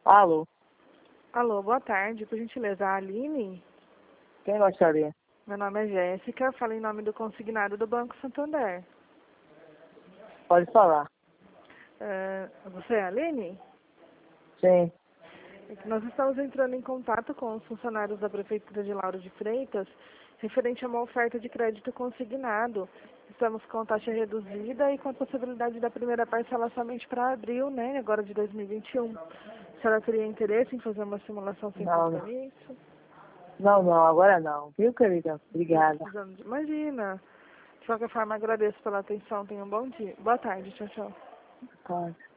Alô, Alô, boa tarde. Por gentileza, a Aline? quem gostaria? Meu nome é Jéssica, eu falo em nome do consignado do Banco Santander. Pode falar. Você é a Aline? Sim. É que nós estamos entrando em contato com os funcionários da Prefeitura de Lauro de Freitas, referente a uma oferta de crédito consignado. Estamos com taxa reduzida e com a possibilidade da primeira parcela somente para abril, né, agora de 2021. A senhora teria interesse em fazer uma simulação sem Não, compromisso? não, agora não. Viu, querida? Obrigada. Imagina. De qualquer forma, agradeço pela atenção. Tenha um bom dia. Boa tarde. Tchau, tchau. Pode.